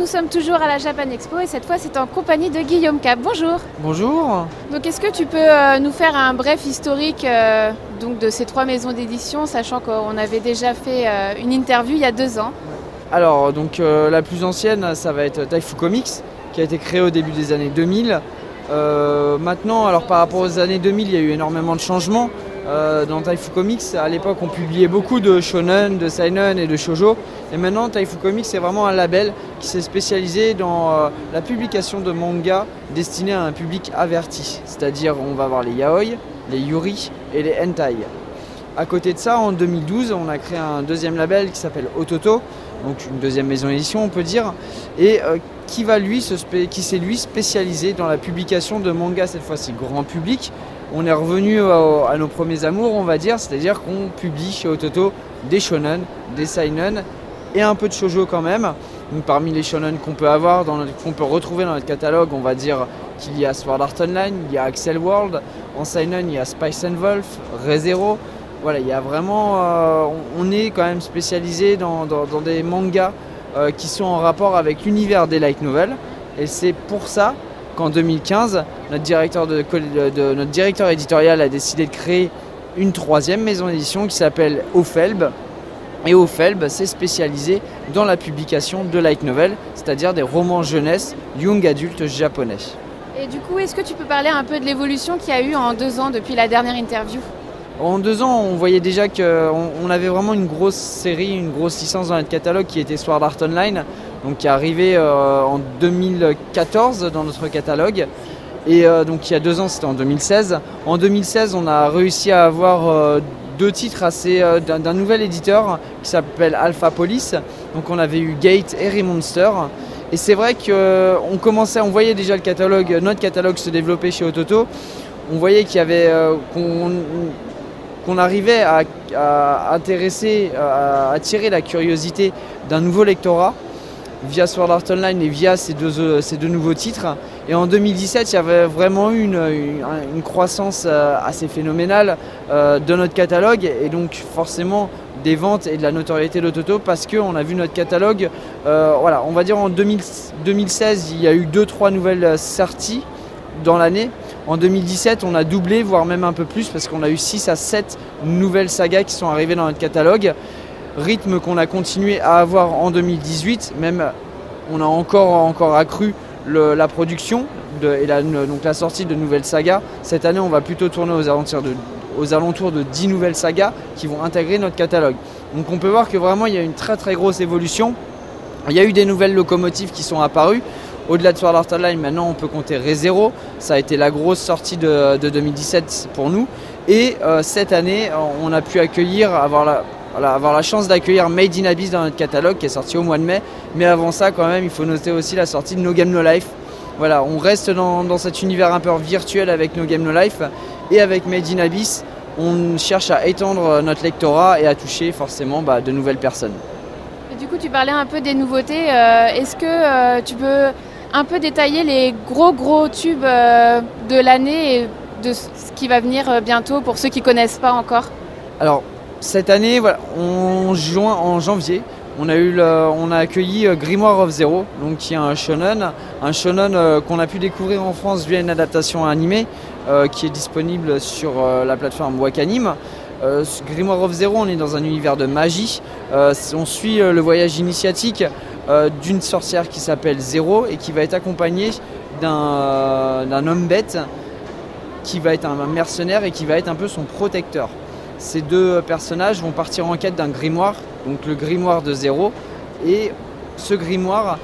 nous sommes toujours à la Japan Expo et cette fois c'est en compagnie de Guillaume Cap. Bonjour. Bonjour. Donc est-ce que tu peux nous faire un bref historique donc de ces 3 maisons d'édition, sachant qu'on avait déjà fait une interview il y a 2 ans. Alors donc la plus ancienne, ça va être Taifu Comics, qui a été créée au début des années 2000. Maintenant, alors par rapport aux années 2000, il y a eu énormément de changements. Dans Taifu Comics, à l'époque, on publiait beaucoup de shonen, de seinen et de shoujo. Et maintenant, Taifu Comics, c'est vraiment un label qui s'est spécialisé dans la publication de mangas destinés à un public averti. C'est-à-dire, on va avoir les yaoi, les yuri et les hentai. À côté de ça, en 2012, on a créé un deuxième label qui s'appelle Ototo, donc une deuxième maison d'édition, on peut dire, et qui s'est lui spécialisé dans la publication de mangas, cette fois-ci grand public. On est revenu à nos premiers amours, on va dire, c'est-à-dire qu'on publie chez Ototo des shonen, des seinen et un peu de shoujo quand même. Donc, parmi les shonen qu'on peut avoir, qu'on peut retrouver dans notre catalogue, on va dire qu'il y a Sword Art Online, il y a Axel World, en seinen il y a Spice and Wolf, Re:Zero. Voilà, il y a vraiment, on est quand même spécialisé dans des mangas qui sont en rapport avec l'univers des light novels. Et c'est pour ça qu'en 2015, notre directeur éditorial a décidé de créer une 3e maison d'édition qui s'appelle Ofelb. Et Ofelb s'est spécialisé dans la publication de light novels, c'est-à-dire des romans jeunesse, young adultes japonais. Et du coup, est-ce que tu peux parler un peu de l'évolution qu'il y a eu en 2 ans depuis la dernière interview ? En 2 ans, on voyait déjà qu'on avait vraiment une grosse série, une grosse licence dans notre catalogue qui était Sword Art Online, donc qui est arrivé en 2014 dans notre catalogue. Et donc il y a 2 ans, c'était en 2016. En 2016, on a réussi à avoir 2 titres d'un nouvel éditeur qui s'appelle Alpha Police. Donc on avait eu Gate et Remonster. Et c'est vrai on voyait déjà notre catalogue se développer chez Ototo. On voyait qu'il y avait qu'on arrivait à intéresser, à attirer la curiosité d'un nouveau lectorat via Sword Art Online et via ces deux nouveaux titres. Et en 2017, il y avait vraiment eu une croissance assez phénoménale de notre catalogue et donc forcément des ventes et de la notoriété d'Ototo parce qu'on a vu notre catalogue, on va dire en 2016, il y a eu 2-3 nouvelles sorties dans l'année. En 2017, on a doublé, voire même un peu plus, parce qu'on a eu 6 à 7 nouvelles sagas qui sont arrivées dans notre catalogue. Rythme qu'on a continué à avoir en 2018, même on a encore accru la production donc la sortie de nouvelles sagas. Cette année, on va plutôt tourner aux alentours de 10 nouvelles sagas qui vont intégrer notre catalogue. Donc on peut voir que vraiment, il y a une très très grosse évolution. Il y a eu des nouvelles locomotives qui sont apparues. Au-delà de Sword Art Online, maintenant on peut compter Re:Zero. Ça a été la grosse sortie de 2017 pour nous. Et cette année, on a pu avoir la chance d'accueillir Made in Abyss dans notre catalogue qui est sorti au mois de mai. Mais avant ça, quand même, il faut noter aussi la sortie de No Game No Life. Voilà, on reste dans cet univers un peu virtuel avec No Game No Life. Et avec Made in Abyss, on cherche à étendre notre lectorat et à toucher forcément de nouvelles personnes. Et du coup, tu parlais un peu des nouveautés. Est-ce que tu peux un peu détailler les gros tubes de l'année et de ce qui va venir bientôt pour ceux qui ne connaissent pas encore ? Alors, cette année, en janvier, on a accueilli Grimoire of Zero, donc qui est un shonen qu'on a pu découvrir en France via une adaptation animée qui est disponible sur la plateforme Wakanim. Grimoire of Zero, on est dans un univers de magie. On suit le voyage initiatique d'une sorcière qui s'appelle Zero et qui va être accompagnée d'un homme bête qui va être un mercenaire et qui va être un peu son protecteur. Ces 2 personnages vont partir en quête d'un grimoire, donc le grimoire de Zero. Et ce grimoire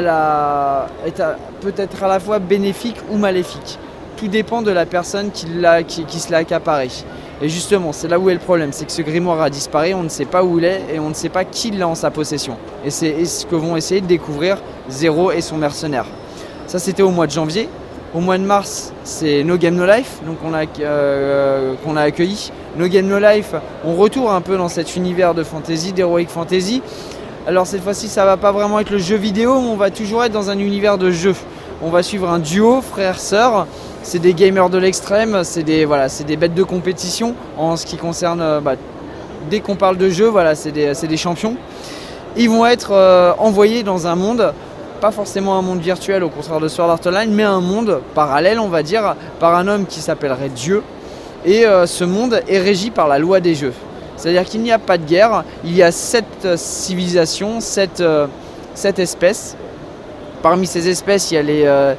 peut être à la fois bénéfique ou maléfique. Tout dépend de la personne qui se l'a accaparé. Et justement, c'est là où est le problème, c'est que ce grimoire a disparu, on ne sait pas où il est et on ne sait pas qui l'a en sa possession. Et c'est ce que vont essayer de découvrir Zero et son mercenaire. Ça, c'était au mois de janvier. Au mois de mars, c'est No Game No Life, donc qu'on a accueilli. No Game No Life, on retourne un peu dans cet univers de fantasy, d'heroic fantasy. Alors cette fois-ci, ça va pas vraiment être le jeu vidéo, mais on va toujours être dans un univers de jeu. On va suivre un duo frère-sœur. C'est des gamers de l'extrême, c'est des bêtes de compétition en ce qui concerne, dès qu'on parle de jeu, c'est des champions. Ils vont être envoyés dans un monde pas forcément un monde virtuel au contraire de Sword Art Online, mais un monde parallèle, on va dire, par un homme qui s'appellerait Dieu. Et ce monde est régi par la loi des jeux. C'est-à-dire qu'il n'y a pas de guerre, il y a 7 civilisations, 7 espèces. Parmi ces espèces, il y a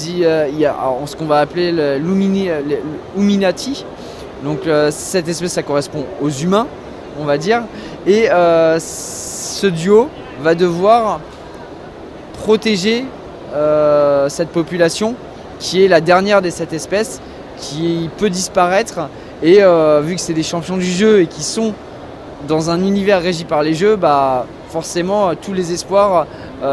ce qu'on va appeler l'Uminati. Donc cette espèce, ça correspond aux humains, on va dire. Et ce duo va devoir protéger cette population qui est la dernière des 7 espèces, qui peut disparaître. Et vu que c'est des champions du jeu et qui sont dans un univers régi par les jeux, bah forcément tous les espoirs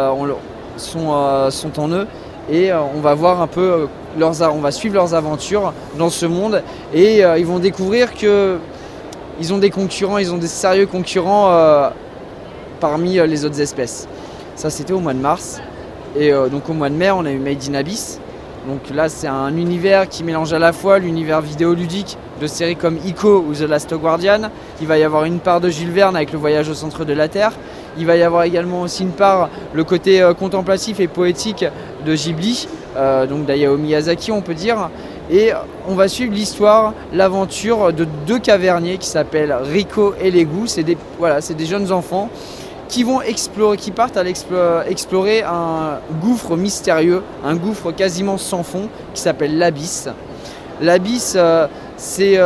sont en eux. Et on va voir un peu on va suivre leurs aventures dans ce monde. Et ils vont découvrir qu'ils ont des concurrents, ils ont des sérieux concurrents parmi les autres espèces. Ça, c'était au mois de mars. Et donc au mois de mai, on a eu Made in Abyss. Donc là, c'est un univers qui mélange à la fois l'univers vidéoludique de séries comme Ico ou The Last Guardian. Il va y avoir une part de Jules Verne avec le voyage au centre de la Terre. Il va y avoir également aussi une part, le côté contemplatif et poétique de Ghibli, donc d'Hayao Miyazaki, on peut dire. Et on va suivre l'histoire, l'aventure de 2 caverniers qui s'appellent Rico et Legu. C'est des jeunes enfants qui partent à explorer un gouffre mystérieux, un gouffre quasiment sans fond qui s'appelle l'Abysse. L'Abysse, c'est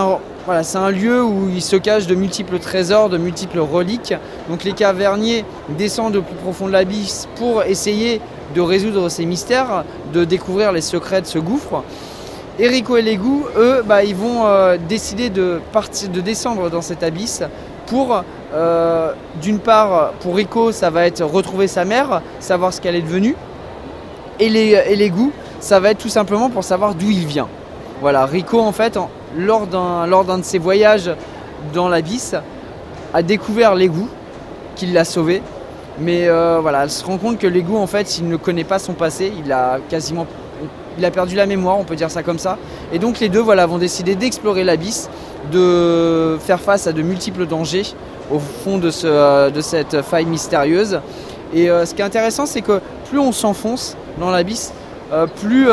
un lieu où il se cache de multiples trésors, de multiples reliques. Donc les caverniers descendent au plus profond de l'Abysse pour essayer de résoudre ces mystères, de découvrir les secrets de ce gouffre. Et Rico et Legu, eux, ils vont décider de descendre dans cet abysse pour, d'une part, pour Rico, ça va être retrouver sa mère, savoir ce qu'elle est devenue. Et Legu, ça va être tout simplement pour savoir d'où il vient. Voilà, Rico, en fait, lors d'un de ses voyages dans l'abysse, a découvert Legu, qui l'a sauvé. Mais elle se rend compte que Legu, en fait, il ne connaît pas son passé, il a perdu la mémoire, on peut dire ça comme ça. Et donc les deux vont décider d'explorer l'abysse, de faire face à de multiples dangers au fond de cette faille mystérieuse. Et ce qui est intéressant, c'est que plus on s'enfonce dans l'abysse, plus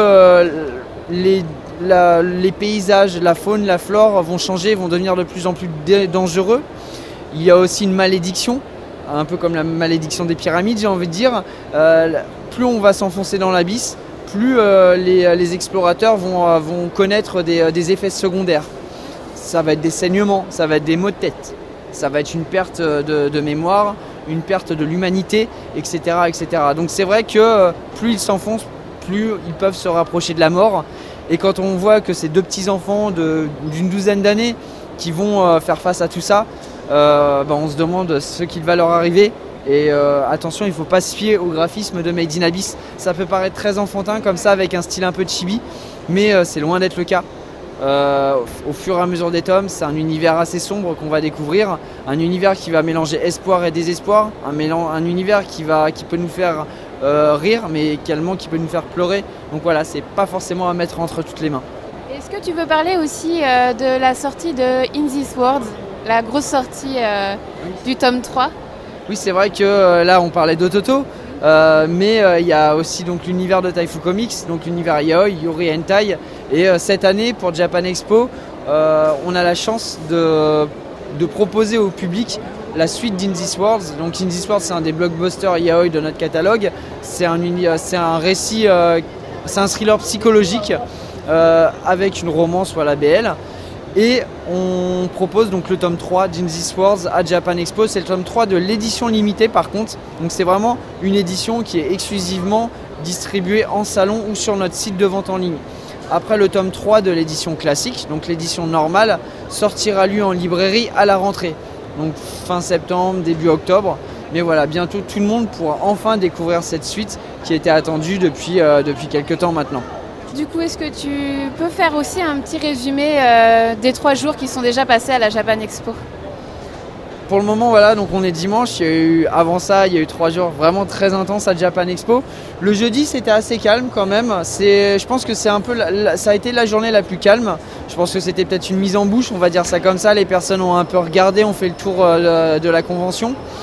les paysages, la faune, la flore vont changer, vont devenir de plus en plus dangereux. Il y a aussi une malédiction, un peu comme la malédiction des pyramides, j'ai envie de dire. Plus on va s'enfoncer dans l'abysse, plus les explorateurs vont connaître des effets secondaires. Ça va être des saignements, ça va être des maux de tête, ça va être une perte de mémoire, une perte de l'humanité, etc., etc. Donc c'est vrai que plus ils s'enfoncent, plus ils peuvent se rapprocher de la mort. Et quand on voit que ces 2 petits-enfants d'une douzaine d'années qui vont faire face à tout ça, on se demande ce qu'il va leur arriver. Et attention, il ne faut pas se fier au graphisme de Made in Abyss. Ça peut paraître très enfantin comme ça, avec un style un peu chibi, mais c'est loin d'être le cas. Au fur et à mesure des tomes, c'est un univers assez sombre qu'on va découvrir, un univers qui va mélanger espoir et désespoir, un univers qui peut nous faire rire, mais également qui peut nous faire pleurer. Donc voilà, c'est pas forcément à mettre entre toutes les mains. Est-ce que tu veux parler aussi de la sortie de In This World, la grosse sortie du tome 3 ? Oui, c'est vrai que là on parlait d'Ototo, mais il y a aussi donc l'univers de Taifu Comics, donc l'univers Yaoi, Yuri Hentai. Et cette année pour Japan Expo, on a la chance de proposer au public la suite d'In This World. Donc In This World, c'est un des blockbusters Yaoi de notre catalogue. C'est un récit, c'est un thriller psychologique avec une romance ou à la BL. Et on propose donc le tome 3 d'In This World à Japan Expo. C'est le tome 3 de l'édition limitée par contre. Donc c'est vraiment une édition qui est exclusivement distribuée en salon ou sur notre site de vente en ligne. Après le tome 3 de l'édition classique, donc l'édition normale, sortira lui en librairie à la rentrée. Donc fin septembre, début octobre. Mais voilà, bientôt tout le monde pourra enfin découvrir cette suite qui était attendue depuis quelques temps maintenant. Du coup, est-ce que tu peux faire aussi un petit résumé des 3 jours qui sont déjà passés à la Japan Expo ? Pour le moment, voilà, donc on est dimanche. Avant ça, il y a eu 3 jours vraiment très intenses à Japan Expo. Le jeudi, c'était assez calme quand même. Je pense que ça a été la journée la plus calme. Je pense que c'était peut-être une mise en bouche, on va dire ça comme ça. Les personnes ont un peu regardé, ont fait le tour de la convention.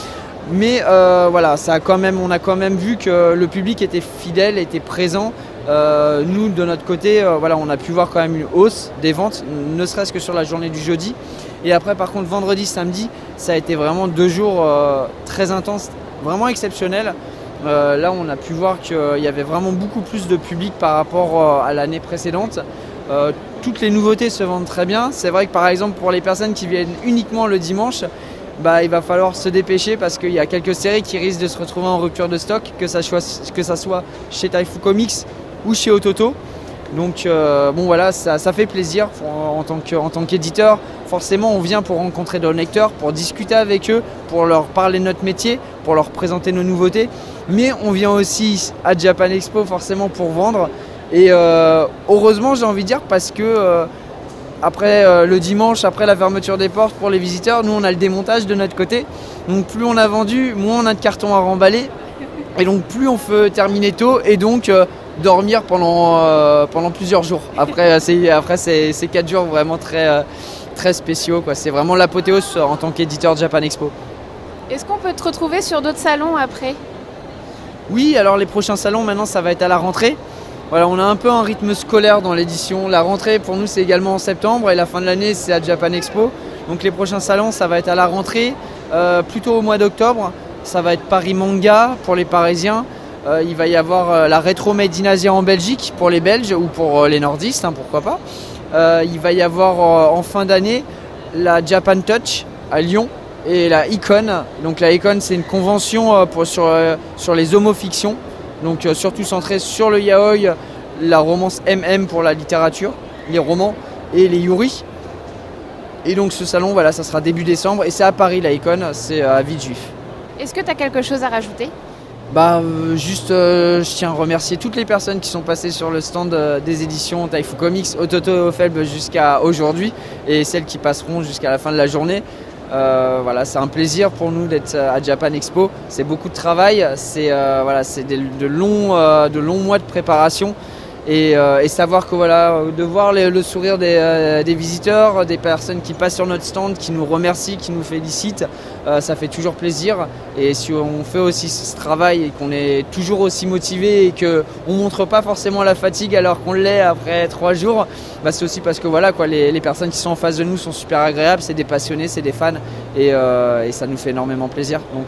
Mais voilà, on a quand même vu que le public était fidèle, était présent. Nous, de notre côté, voilà, on a pu voir quand même une hausse des ventes, ne serait-ce que sur la journée du jeudi. Et après, par contre, vendredi, samedi, ça a été vraiment 2 jours très intenses, vraiment exceptionnels. Là, on a pu voir qu'il y avait vraiment beaucoup plus de public par rapport à l'année précédente. Toutes les nouveautés se vendent très bien. C'est vrai que par exemple, pour les personnes qui viennent uniquement le dimanche, il va falloir se dépêcher parce qu'il y a quelques séries qui risquent de se retrouver en rupture de stock, que ça soit chez Taifu Comics ou chez Ototo. Donc bon voilà, ça fait plaisir en tant qu'éditeur. Forcément, on vient pour rencontrer nos lecteurs, pour discuter avec eux, pour leur parler de notre métier, pour leur présenter nos nouveautés. Mais on vient aussi à Japan Expo forcément pour vendre. Et heureusement, j'ai envie de dire, parce que après le dimanche, après la fermeture des portes pour les visiteurs, nous on a le démontage de notre côté. Donc plus on a vendu, moins on a de cartons à remballer. Et donc plus on peut terminer tôt et donc dormir pendant plusieurs jours. Après c'est 4 jours vraiment très spéciaux, quoi. C'est vraiment l'apothéose en tant qu'éditeur de Japan Expo. Est-ce qu'on peut te retrouver sur d'autres salons après ? Oui, alors les prochains salons maintenant ça va être à la rentrée. Voilà, on a un peu un rythme scolaire dans l'édition. La rentrée pour nous c'est également en septembre et la fin de l'année c'est à Japan Expo. Donc les prochains salons ça va être à la rentrée, plutôt au mois d'octobre. Ça va être Paris Manga pour les Parisiens. Il va y avoir la Retro Made in Asia en Belgique pour les Belges ou pour les nordistes, pourquoi pas. Il va y avoir en fin d'année la Japan Touch à Lyon et la Icon. Donc la Icon c'est une convention sur les homofictions. Donc surtout centré sur le yaoi, la romance MM pour la littérature, les romans et les yuri. Et donc ce salon, voilà, ça sera début décembre et c'est à Paris la Icon, c'est à Villejuif. Est-ce que tu as quelque chose à rajouter ? Je tiens à remercier toutes les personnes qui sont passées sur le stand des éditions Taifu Comics, Ototo Felb jusqu'à aujourd'hui et celles qui passeront jusqu'à la fin de la journée. Voilà, c'est un plaisir pour nous d'être à Japan Expo. C'est beaucoup de travail, c'est de longs mois de préparation et savoir que voilà, de voir le sourire des visiteurs, des personnes qui passent sur notre stand, qui nous remercient, qui nous félicitent, ça fait toujours plaisir. Et si on fait aussi ce travail et qu'on est toujours aussi motivé et qu'on ne montre pas forcément la fatigue alors qu'on l'est après 3 jours, c'est aussi parce que voilà, quoi, les personnes qui sont en face de nous sont super agréables, c'est des passionnés, c'est des fans et ça nous fait énormément plaisir. Donc